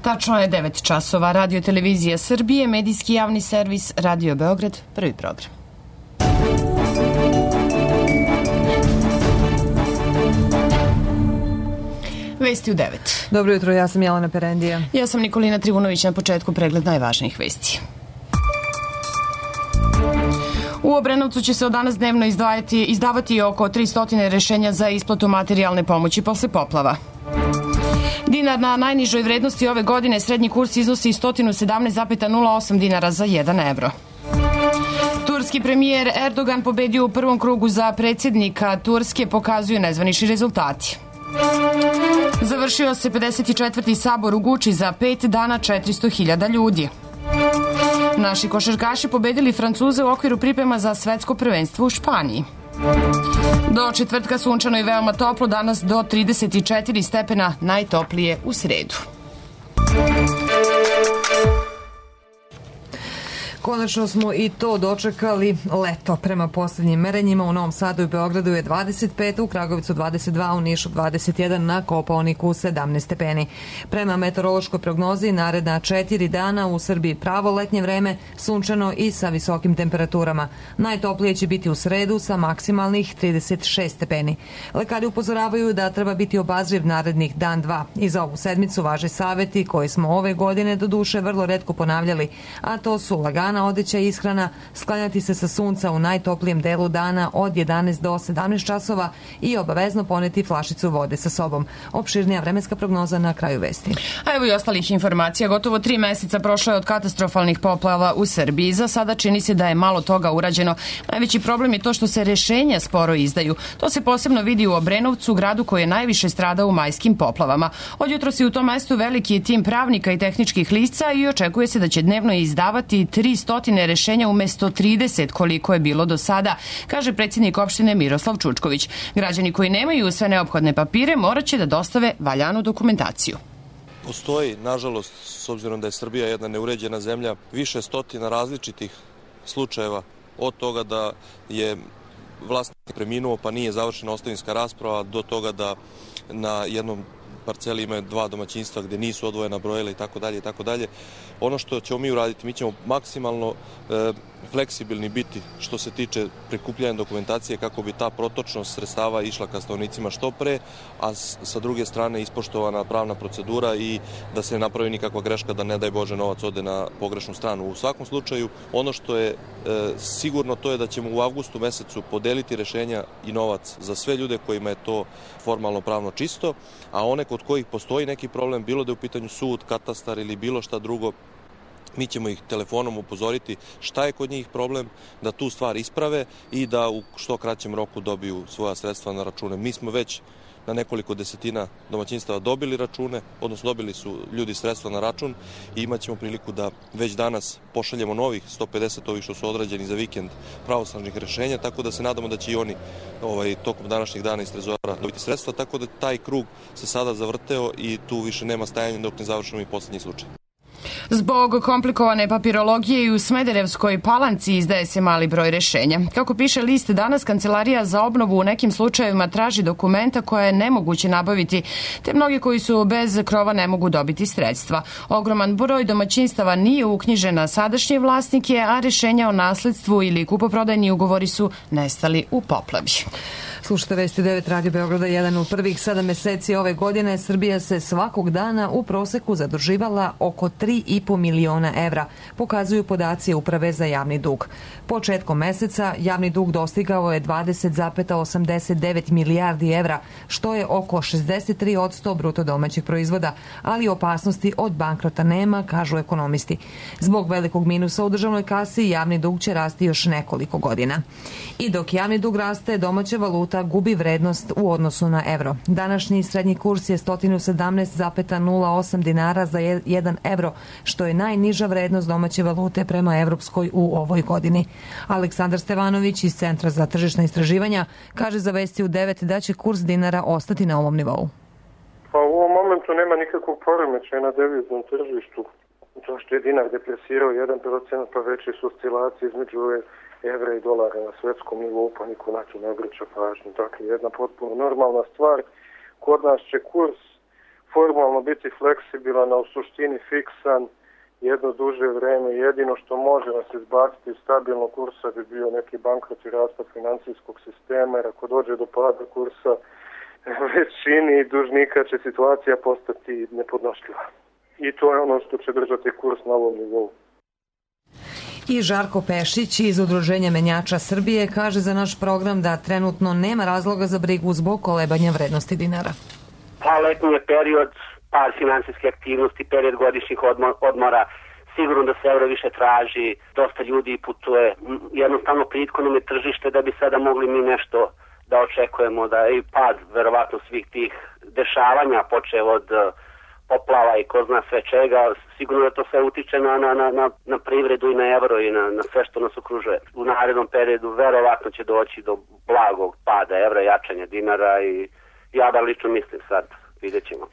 Tačno je 9 časova. Radio Televizija Srbije, medijski javni servis Radio Beograd, prvi program. Vesti u 9. Dobro jutro, ja sam Jelena Perendija. Ja sam Nikolina Trivunović, na početku pregled najvažnijih vesti. U Obrenovcu će se od danas dnevno izdavati oko 300 rešenja za isplatu materijalne pomoći posle poplava. Dinar na najnižoj vrednosti ove godine, srednji kurs iznosi 117,08 dinara za 1 evro. Turski premijer Erdogan pobedio u prvom krugu za predsjednika Turske, pokazuju nezvanični rezultati. Završio se 54. sabor u Guči, za 5 dana 400.000 ljudi. Naši košarkaši pobedili Francuze u okviru priprema za svetsko prvenstvo u Španiji. Do četvrtka sunčano i veoma toplo, danas do 34 stepena, najtoplije u sredu. Konačno smo i to dočekali, leto. Prema posljednjim merenjima u Novom Sadu i Beogradu je 25, u Kragovicu 22, u Nišu 21, na Kopaoniku 17 stepeni. Prema meteorološkoj prognozi, naredna 4 dana u Srbiji pravo letnje vreme, sunčano i sa visokim temperaturama. Najtoplije će biti u sredu sa maksimalnih 36 stepeni. Lekari upozoravaju da treba biti obazriv narednih dan, dva. I za ovu sedmicu važe saveti koji smo ove godine do duše vrlo retko ponavljali, a to su lagana odeća i ishrana, sklanjati se sa sunca u najtoplijem delu dana od 11 do 17 časova i obavezno poneti flašicu vode sa sobom. Opširnija vremenska prognoza na kraju vesti. A evo i ostalih informacija. Gotovo 3 meseca prošlo je od katastrofalnih poplava u Srbiji. Za sada čini se da je malo toga urađeno. Najveći problem je to što se rešenja sporo izdaju. To se posebno vidi u Obrenovcu, gradu koji je najviše stradao u majskim poplavama. Od jutros je u tom mestu veliki tim pravnika i tehničkih lica i očekuje se da će dnevno izdavati 300 rešenja umesto 30 koliko je bilo do sada, kaže predsjednik opštine Miroslav Čučković. Građani koji nemaju sve neophodne papire morat će da dostave valjanu dokumentaciju. Postoji, nažalost, s obzirom da je Srbija jedna neuređena zemlja, više stotina različitih slučajeva, od toga da je vlasnik preminuo pa nije završena ostavinska rasprava, do toga da na jednom parceli imaju 2 domaćinstva gde nisu odvojena brojila i tako dalje i tako dalje. Ono što ćemo mi uraditi, mi ćemo maksimalno fleksibilni biti što se tiče prikupljanja dokumentacije kako bi ta protočnost sredstava išla ka stanovnicima što pre, a sa druge strane ispoštovana pravna procedura i da se ne napravi nikakva greška da ne daj Bože novac ode na pogrešnu stranu. U svakom slučaju, ono što je sigurno to je da ćemo u avgustu mesecu podeliti rešenja i novac za sve ljude kojima je to formalno pravno čisto, a one kod kojih postoji neki problem, bilo da je u pitanju sud, katastar ili bilo šta drugo, mi ćemo ih telefonom upozoriti šta je kod njih problem, da tu stvar isprave i da u što kraćem roku dobiju svoja sredstva na račune. Mi smo već na nekoliko desetina domaćinstava dobili račune, odnosno dobili su ljudi sredstva na račun i imat ćemo priliku da već danas pošaljemo novih 150 ovih što su odrađeni za vikend pravosnažnih rešenja, tako da se nadamo da će i oni tokom današnjih dana iz trezora dobiti sredstva, tako da taj krug se sada zavrteo i tu više nema stajanja dok ne završimo i poslednji slučaj. Zbog komplikovane papirologije i u Smederevskoj Palanci izdaje se mali broj rešenja. Kako piše list danas, Kancelarija za obnovu u nekim slučajevima traži dokumenta koja je nemoguće nabaviti, te mnogi koji su bez krova ne mogu dobiti sredstva. Ogroman broj domaćinstava nije uknjižen na sadašnje vlasnike, a rešenja o nasledstvu ili kupoprodajni ugovori su nestali u poplavi. Slušajte vesti 9 Radio Beograda 1. U prvih 7 meseci ove godine Srbija se svakog dana u proseku zaduživala oko 3,5 miliona evra, pokazuju podaci Uprave za javni dug. Početkom meseca javni dug dostigao je 20,89 milijardi evra, što je oko 63% bruto domaćeg proizvoda, ali opasnosti od bankrota nema, kažu ekonomisti. Zbog velikog minusa u državnoj kasi javni dug će rasti još nekoliko godina. I dok javni dug raste, domaća valuta gubi vrednost u odnosu na evro. Današnji srednji kurs je 117,08 dinara za 1 evro, što je najniža vrednost domaće valute prema evropskoj u ovoj godini. Aleksandar Stevanović iz Centra za tržišna istraživanja kaže za vesti u 9 da će kurs dinara ostati na ovom nivou. Pa u ovom momentu nema nikakvog poremećaja na deviznom tržištu. Zašto je dinar depresirao 1%, pa veće su oscilacije između evra i dolara na svetskom nivou, pa niko na to ne obraća pažnju. Dakle, jedna potpuno normalna stvar. Kod nas će kurs formalno biti fleksibilan, a u suštini fiksan jedno duže vreme. Jedino što može nas izbaciti iz stabilnog kursa bi bio neki bankrot i raspad financijskog sistema, jer ako dođe do pada kursa većini dužnika će situacija postati nepodnošljiva. I to je ono što će držati kurs na ovom nivou. I Žarko Pešić iz Udruženja menjača Srbije kaže za naš program da trenutno nema razloga za brigu zbog kolebanja vrednosti dinara. Pa letnji je period, pad finansijske aktivnosti, period godišnjih odmora, sigurno da se euro više traži, dosta ljudi putuje, jednostavno plitko nam je tržište da bi sada mogli mi nešto da očekujemo, da je i pad verovatno svih tih dešavanja, počeo od poplava i ko zna sve čega, sigurno da to sve utiče na privredu i na euro i na sve što nas okružuje. U narednom periodu verovatno će doći do blagog pada evra, jačanja dinara i ja da lično mislim sad, vidjet ćemo.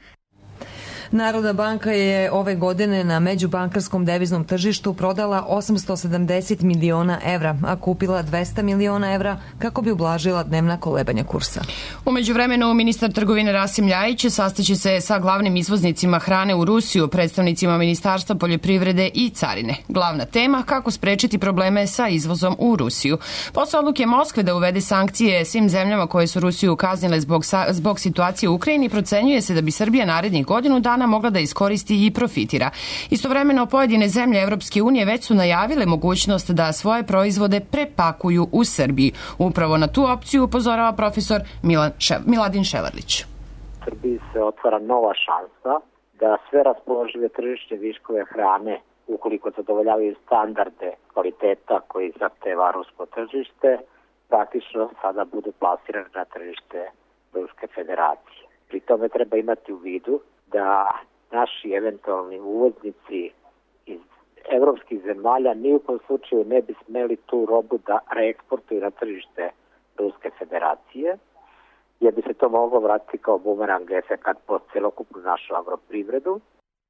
Narodna banka je ove godine na međubankarskom deviznom tržištu prodala 870 miliona evra, a kupila 200 miliona evra kako bi ublažila dnevna kolebanja kursa. U međuvremenu ministar trgovine Rasim Ljajić sastaće se sa glavnim izvoznicima hrane u Rusiju, predstavnicima Ministarstva poljoprivrede i carine. Glavna tema kako sprečiti probleme sa izvozom u Rusiju. Posle odluke Moskve da uvede sankcije svim zemljama koje su Rusiju kaznile zbog situacije u Ukrajini, procenjuje se da bi Srbija narednih godinu dana mogla da iskoristi i profitira. Istovremeno, pojedine zemlje Evropske unije već su najavile mogućnost da svoje proizvode prepakuju u Srbiji. Upravo na tu opciju upozorava profesor Miladin Ševarlić. Srbiji se otvara nova šansa da sve raspoložive tržišne viškove hrane, ukoliko zadovoljavaju standarde kvaliteta koji zahteva rusko tržište, praktično sada budu plasirane na tržište Ruske federacije. Pri tome treba imati u vidu da naši eventualni uvoznici iz evropskih zemalja ni u kom slučaju ne bi smeli tu robu da reeksportuju na tržište Ruske federacije, jer bi se to moglo vratiti kao bumerang efekat po celokupnu našu agroprivredu.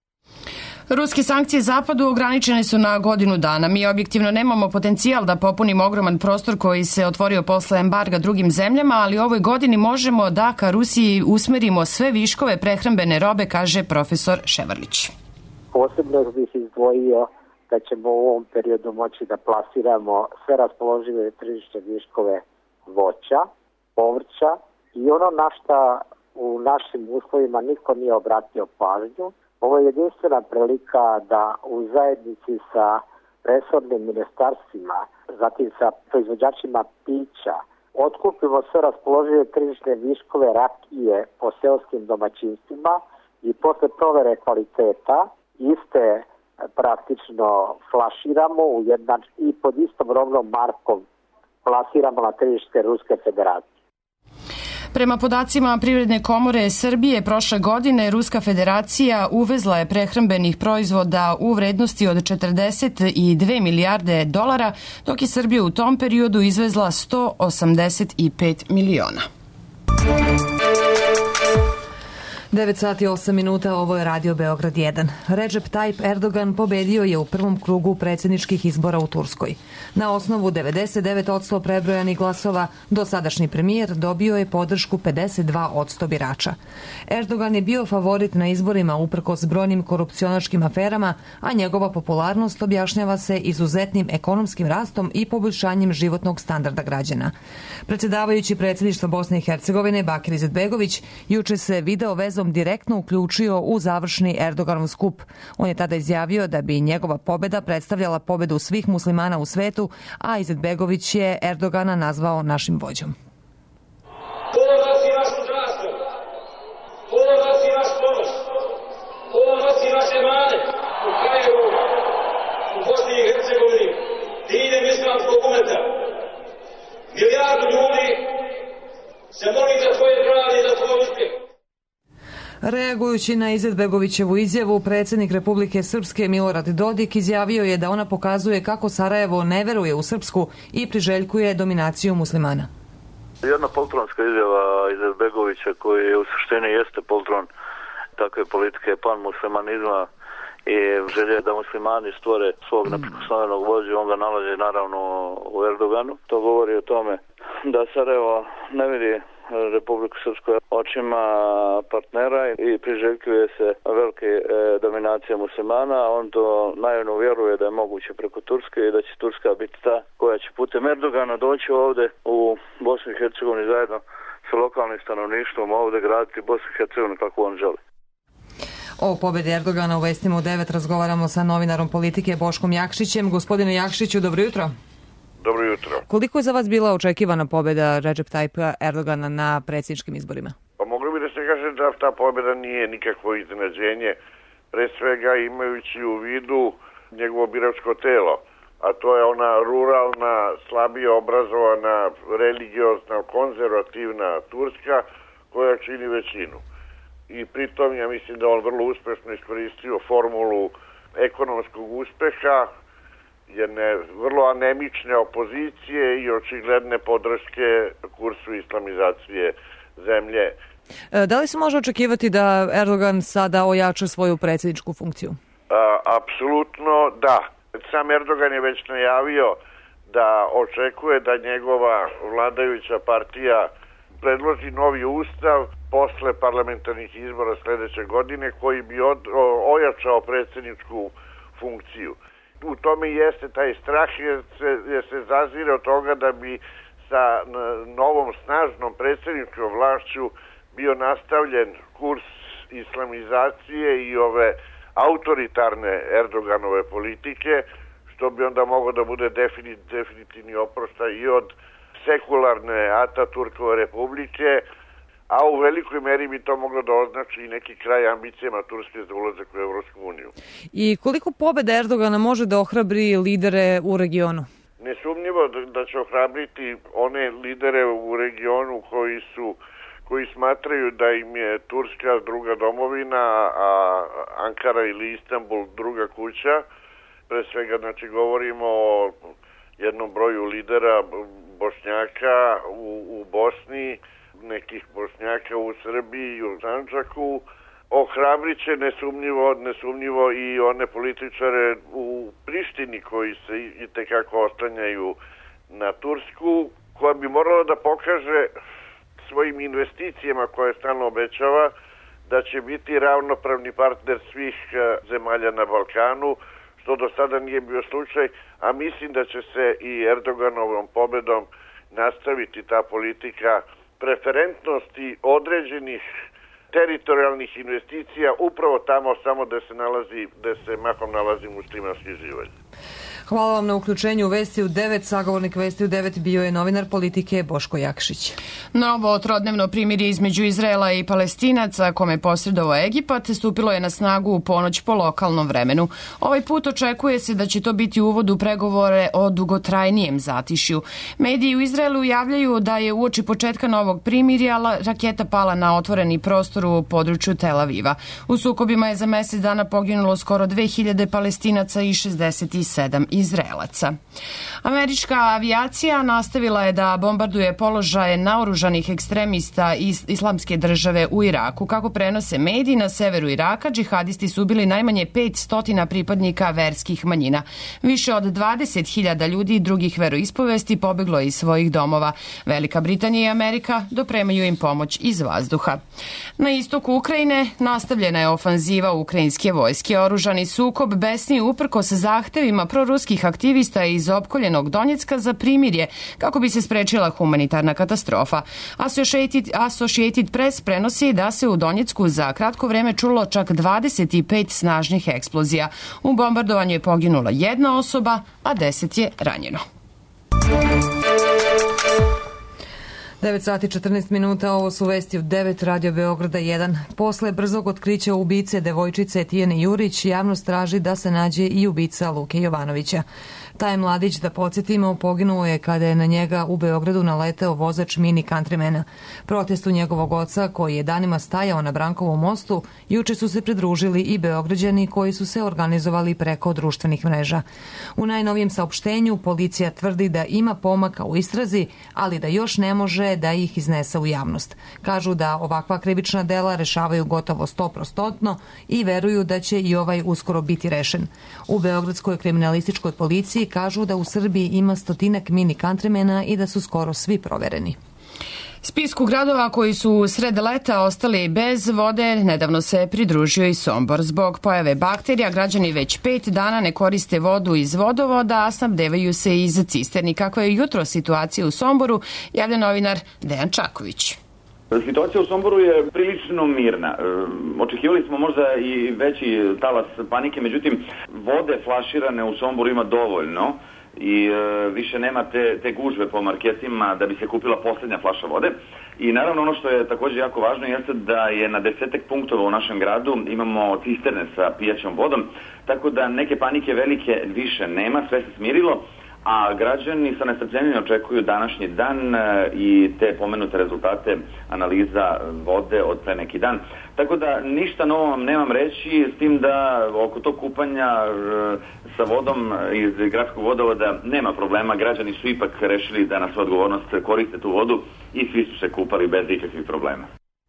Ruske sankcije Zapadu ograničene su na godinu dana. Mi objektivno nemamo potencijal da popunimo ogroman prostor koji se otvorio posle embarga drugim zemljama, ali ovoj godini možemo da ka Rusiji usmerimo sve viškove prehrambene robe, kaže profesor Ševarlić. Posebno bih izdvojio da ćemo u ovom periodu moći da plasiramo sve raspoložive tržišne viškove voća, povrća i ono na šta u našim uslovima niko nije obratio pažnju. Ovo je jedinstvena prilika da u zajednici sa resornim ministarstvima, zatim sa proizvođačima pića, otkupimo sve raspoložive tržišne viškove rakije po seoskim domaćinstvima i posle provere kvaliteta iste praktično flaširamo i pod istom robnom markom plasiramo na tržište Ruske federacije. Prema podacima Privredne komore Srbije, prošle godine Ruska federacija uvezla je prehrambenih proizvoda u vrednosti od 42 milijarde dolara, dok je Srbija u tom periodu izvezla 185 miliona. 9 sati 8 minuta, ovo je Radio Beograd 1. Recep Tayyip Erdogan pobedio je u prvom krugu predsjedničkih izbora u Turskoj. Na osnovu 99% prebrojanih glasova, dosadašnji premijer dobio je podršku 52% birača. Erdogan je bio favorit na izborima uprkos brojnim korupcionaškim aferama, a njegova popularnost objašnjava se izuzetnim ekonomskim rastom i poboljšanjem životnog standarda građana. Predsjedavajući predsjedništva Bosne i Hercegovine Bakir Izetbegović juče se video vezom direktno uključio u završni Erdoganov skup. On je tada izjavio da bi njegova pobjeda predstavljala pobjedu svih muslimana u svetu, a Izetbegović je Erdogana nazvao našim vođom. Ovo nosi našu zastavu, ovo nosi naš ponos, ovo nosi naše mane u Kairu, u Bosni i Hercegovini, diljem islamskog umeta. Milijardu ljudi se moli za tvoje zdravlje i za tvoj uspjeh. Reagujući na Izetbegovićevu izjavu, predsjednik Republike Srpske Milorad Dodik izjavio je da ona pokazuje kako Sarajevo ne veruje u Srpsku i priželjkuje dominaciju muslimana. Jedna poltronska izjava Izetbegovića koji u suštini jeste poltron takve politike pan-muslimanizma i želje da muslimani stvore svog neprikosnovenog vođu, on ga nalazi naravno u Erdoganu. To govori o tome da Sarajevo ne vidi Republiku Srpsku očima partnera i priželjkuje se velike dominacije muslimana. On to naivno vjeruje da je moguće preko Turske i da će Turska biti ta koja će putem Erdogana doći ovde u Bosnu i Hercegovini zajedno sa lokalnim stanovništvom ovde graditi Bosnu i Hercegovinu kako on želi. O pobedi Erdogana u Vestima u 9 razgovaramo sa novinarom politike Boškom Jakšićem. Gospodine Jakšiću, dobro jutro. Dobro jutro. Koliko je za vas bila očekivana pobeda Recep Tayyipa Erdogana na predsjedničkim izborima? Pa mogli bi da se kaže da ta pobeda nije nikakvo iznenađenje, pre svega imajući u vidu njegovo biračko telo, a to je ona ruralna, slabije obrazovana, religiozna, konzervativna Turska koja čini većinu. I pritom ja mislim da on vrlo uspešno iskoristio formulu ekonomskog uspeha, jedne vrlo anemične opozicije i očigledne podrške kursu islamizacije zemlje. Da li se može očekivati da Erdogan sada ojača svoju predsjedničku funkciju? Apsolutno da. Sam Erdogan je već najavio da očekuje da njegova vladajuća partija predloži novi ustav posle parlamentarnih izbora sledeće godine koji bi ojačao predsjedničku funkciju. U tome jeste taj strah jer se zazire od toga da bi sa novom snažnom predsjedničkom vlašću bio nastavljen kurs islamizacije i ove autoritarne Erdoganove politike, što bi onda moglo da bude definitivni oproštaj i od sekularne Ataturkove republike, a u velikoj meri bi to moglo da označi i neki kraj ambicijama Turske za ulazak u Evropsku uniju. I koliko pobeda Erdogana može da ohrabri lidere u regionu? Nesumnjivo da će ohrabriti one lidere u regionu koji smatraju da im je Turska druga domovina, a Ankara ili Istanbul druga kuća. Pre svega, znači, govorimo o jednom broju lidera Bošnjaka u Bosni, nekih Bošnjaka u Srbiji i u Sandžaku. Ohrabrit će nesumnjivo i one političare u Prištini koji se itekako oslanjaju na Tursku, koja bi morala da pokaže svojim investicijama koje stalno obećava da će biti ravnopravni partner svih zemalja na Balkanu, što do sada nije bio slučaj, a mislim da će se i Erdoganovom pobedom nastaviti ta politika preferentnosti određenih teritorijalnih investicija upravo tamo samo da se mahom nalazi muslimanski živalj. Hvala vam na uključenju u Vesti u 9. Sagovornik Vesti u 9 bio je novinar politike Boško Jakšić. Novo trodnevno primirje između Izraela i Palestinaca, kome je posredovao Egipat, stupilo je na snagu u ponoć po lokalnom vremenu. Ovaj put očekuje se da će to biti uvod u pregovore o dugotrajnijem zatišju. Mediji u Izraelu javljaju da je uoči početka novog primirja raketa pala na otvoreni prostor u području Tel Aviva. U sukobima je za mesec dana poginulo skoro 2000 Palestinaca i 67 Izraelaca. Američka avijacija nastavila je da bombarduje položaje naoružanih ekstremista islamske države u Iraku. Kako prenose mediji, na severu Iraka džihadisti su ubili najmanje 500 pripadnika verskih manjina. Više od 20.000 ljudi i drugih veroispovesti pobeglo iz svojih domova. Velika Britanija i Amerika dopremaju im pomoć iz vazduha. Na istoku Ukrajine nastavljena je ofanziva ukrajinske vojske. Oružani sukob besni uprkos zahtevima proruskih aktivista iz opkoljenog Donjecka za primirje kako bi se sprečila humanitarna katastrofa. Associated Press prenosi da se u Donjecku za kratko vreme čulo čak 25 snažnih eksplozija. U bombardovanju je poginula jedna osoba, a 10 je ranjeno. 9 sati 14 minuta, ovo su Vesti u 9, Radio Beograda 1. Posle brzog otkrića ubice devojčice Tijene Jurić, javnost traži da se nađe i ubica Luke Jovanovića. Taj mladić, da podsjetimo, poginuo je kada je na njega u Beogradu naleteo vozač mini countrymana. Protestu njegovog oca, koji je danima stajao na Brankovom mostu, juče su se pridružili i Beograđani koji su se organizovali preko društvenih mreža. U najnovijem saopštenju policija tvrdi da ima pomaka u istrazi, ali da još ne može da ih iznese u javnost. Kažu da ovakva krivična dela rešavaju gotovo 100% i veruju da će i ovaj uskoro biti rešen. U Beogradskoj kriminalističkoj policiji kažu da u Srbiji ima 100 mini countrymana i da su skoro svi provereni. Spisku gradova koji su sred leta ostali bez vode nedavno se pridružio i Sombor. Zbog pojave bakterija građani već 5 dana ne koriste vodu iz vodovoda, a snabdevaju se iz cisterni. Kako je jutro situacija u Somboru, javlja novinar Dejan Čaković. Situacija u Somboru je prilično mirna. Očekivali smo možda i veći talas panike, međutim vode flaširane u Somboru ima dovoljno i više nema te gužve po marketima da bi se kupila poslednja flaša vode. I naravno ono što je također jako važno jeste da je na 10 punktova u našem gradu imamo cisterne sa pijaćom vodom, tako da neke panike velike više nema, sve se smirilo, a građani sa nestrpljenjem očekuju današnji dan i te pomenute rezultate analiza vode od pre neki dan. Tako da ništa novo vam nemam reći, s tim da oko tog kupanja sa vodom iz gradskog vodovoda nema problema. Građani su ipak rešili da na svoju odgovornost koriste tu vodu i svi su se kupali bez ikakvih problema.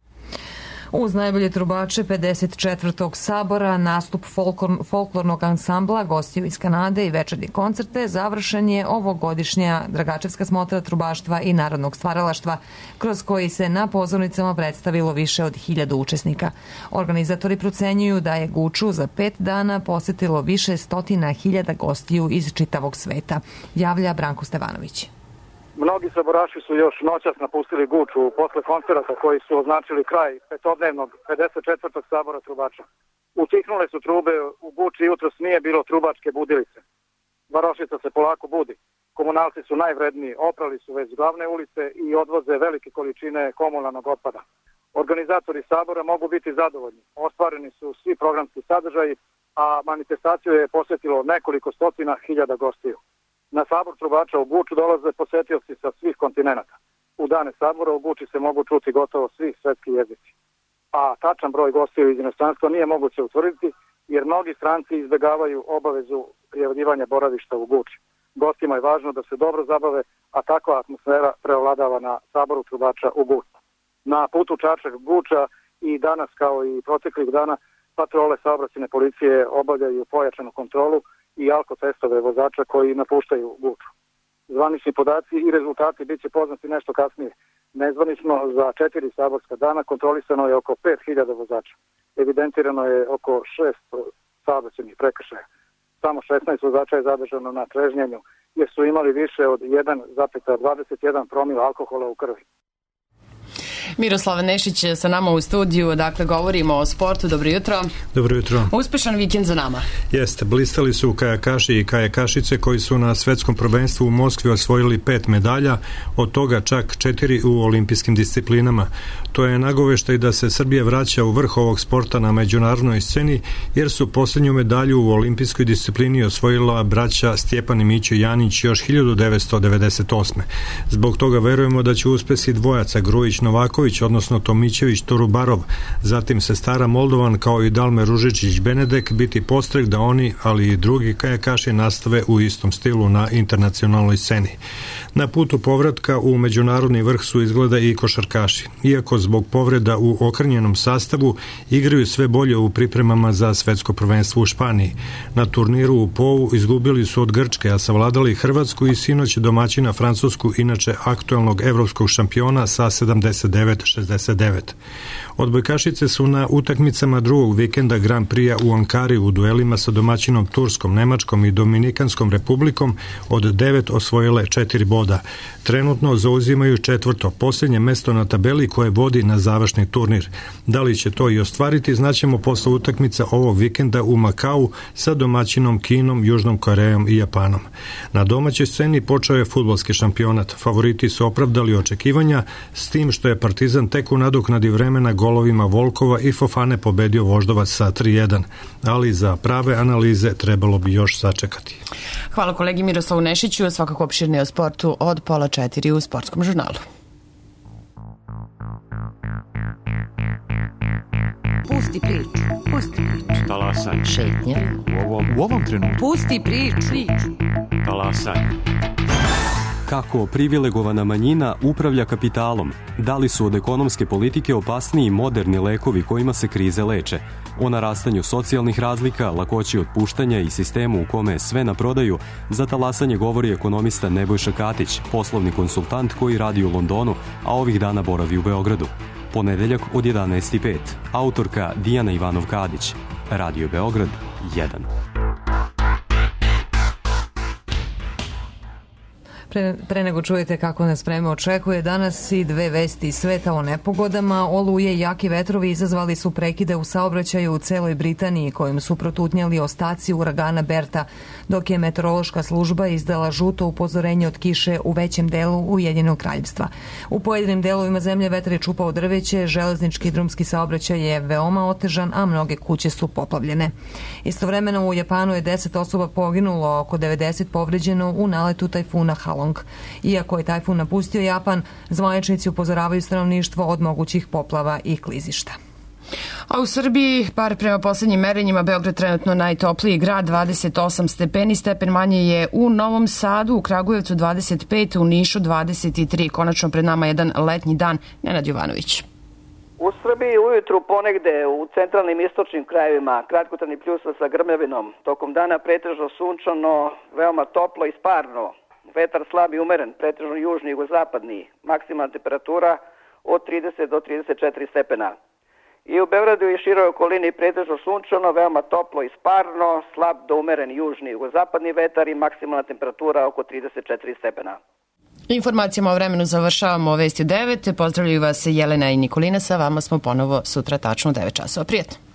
Uz najbolje trubače 54. sabora, nastup folklornog ansambla, gostiju iz Kanade i večernje koncerte, završen je ovogodišnja Dragačevska smotra trubaštva i narodnog stvaralaštva, kroz koji se na pozornicama predstavilo više od 1000 učesnika. Organizatori procenjuju da je Guču za 5 dana posetilo više stotina hiljada gostiju iz čitavog sveta, javlja Branko Stevanović. Mnogi saboraši su još noćas napustili Guču posle koncerata koji su označili kraj petodnevnog 54. sabora trubača. Utihnule su trube, u Guči jutros nije bilo trubačke budilice. Varošica se polako budi. Komunalci su najvredniji, oprali su već glavne ulice i odvoze velike količine komunalnog otpada. Organizatori sabora mogu biti zadovoljni. Ostvareni su svi programski sadržaji, a manifestaciju je posjetilo nekoliko stotina hiljada gostiju. Na sabor trubača u Guču dolaze posetioci sa svih kontinenata. U dane sabora u Guči se mogu čuti gotovo svi svetski jezici. A tačan broj gostiju iz inostranstva nije moguće utvrditi, jer mnogi stranci izbegavaju obavezu prijavljivanja boravišta u Guči. Gostima je važno da se dobro zabave, a takva atmosfera preovladava na saboru trubača u Guču. Na putu Čačak-Guča i danas kao i proteklih dana patrole saobraćajne policije obavljaju pojačanu kontrolu i alkotestove vozača koji napuštaju Guču. Zvanični podaci i rezultati bit će poznati nešto kasnije. Nezvanično za 4 saborska dana kontrolisano je oko 5000 vozača. Evidentirano je oko 6 saobraćajnih prekršaja. Samo 16 vozača je zadržano na trežnjenju jer su imali više od 1,21 promil alkohola u krvi. Miroslav Nešić sa nama u studiju, dakle govorimo o sportu. Dobro jutro. Dobro jutro. Uspešan vikend za nama. Jeste, blistali su kajakaši i kajakašice koji su na svetskom prvenstvu u Moskvi osvojili 5 medalja, od toga čak 4 u olimpijskim disciplinama. To je nagoveštaj da se Srbija vraća u vrh ovog sporta na međunarodnoj sceni, jer su posljednju medalju u olimpijskoj disciplini osvojila braća Stjepan i Mićo Janić još 1998. Zbog toga verujemo da će uspesi dvojaca Grujić-Novaković, odnosno Tomićević-Torubarov, zatim sestara Moldovan kao i Dalme Ružičić-Benedek biti postrek da oni, ali i drugi kajakaši nastave u istom stilu na internacionalnoj sceni. Na putu povratka u međunarodni vrh su izgleda i košarkaši. Iako zbog povreda u okrnjenom sastavu igraju sve bolje u pripremama za svetsko prvenstvo u Španiji. Na turniru u Povu izgubili su od Grčke, a savladali Hrvatsku i sinoć domaćina Francusku, inače aktualnog evropskog šampiona sa 79-69. Odbojkašice su na utakmicama drugog vikenda Grand Prix u Ankari u duelima sa domaćinom Turskom, Nemačkom i Dominikanskom republikom od 9 osvojile 4 boda. Trenutno zauzimaju 4. posljednje mesto na tabeli koje vodi na završni turnir. Da li će to i ostvariti, znaćemo posle utakmica ovog vikenda u Makau sa domaćinom Kinom, Južnom Korejom i Japanom. Na domaćoj sceni počeo je fudbalski šampionat. Favoriti su opravdali očekivanja, s tim što je Partizan tek u nadoknadi vremena golovima Volkova i Fofane pobedio Voždovac sa 3:1, ali za prave analize trebalo bi još sačekati. Hvala kolegi Miroslavu Nešiću, svakako opširnije o sportu od 3:30 u Sportskom žurnalu. Pusti priču, pusti priču. Talasaj. Šetnja. U ovom trenutku. Pusti priču. Talasaj. Kako privilegovana manjina upravlja kapitalom? Da li su od ekonomske politike opasniji moderni lekovi kojima se krize leče? O narastanju socijalnih razlika, lakoći otpuštanja i sistemu u kome je sve na prodaju, za talasanje govori ekonomista Nebojša Katić, poslovni konsultant koji radi u Londonu, a ovih dana boravi u Beogradu. Ponedeljak od 11:05. Autorka Dijana Ivanov-Kadić. Radio Beograd 1. Pre nego čujete kako nas vreme očekuje, danas i dve vesti iz sveta o nepogodama. Oluje i jaki vetrovi izazvali su prekide u saobraćaju u celoj Britaniji, kojim su protutnjali ostaci uragana Berta, dok je meteorološka služba izdala žuto upozorenje od kiše u većem delu Ujedinjenog kraljevstva. U pojedinim delovima zemlje vetar je čupao drveće, železnički i drumski saobraćaj je veoma otežan, a mnoge kuće su poplavljene. Istovremeno u Japanu je 10 osoba poginulo, oko 90 povređeno u naletu tajfuna Halong. Iako je tajfun napustio Japan, zvaničnici upozoravaju stanovništvo od mogućih poplava i klizišta. A u Srbiji, bar prema poslednjim merenjima, Beograd trenutno najtopliji grad, 28 stepeni, stepen manje je u Novom Sadu, u Kragujevcu 25, u Nišu 23. Konačno pred nama jedan letnji dan. Nenad Jovanović. U Srbiji ujutru ponegde u centralnim istočnim krajevima kratkotrajni pljusva sa grmljavinom. Tokom dana pretežno sunčano, veoma toplo i sparno. Vetar slab i umeren, pretežno južni i jugozapadni. Maksimalna temperatura od 30 do 34 stepena. I u Beogradu i široj okolini pretežno sunčano, veoma toplo i sparno, slab do umeren južni i jugozapadni vetar i maksimalna temperatura oko 34 stepena. Informacijama o vremenu završavamo vesti u 9. Pozdravljaju vas Jelena i Nikolina, sa vama smo ponovo sutra tačno u 9 časova. Prijatno!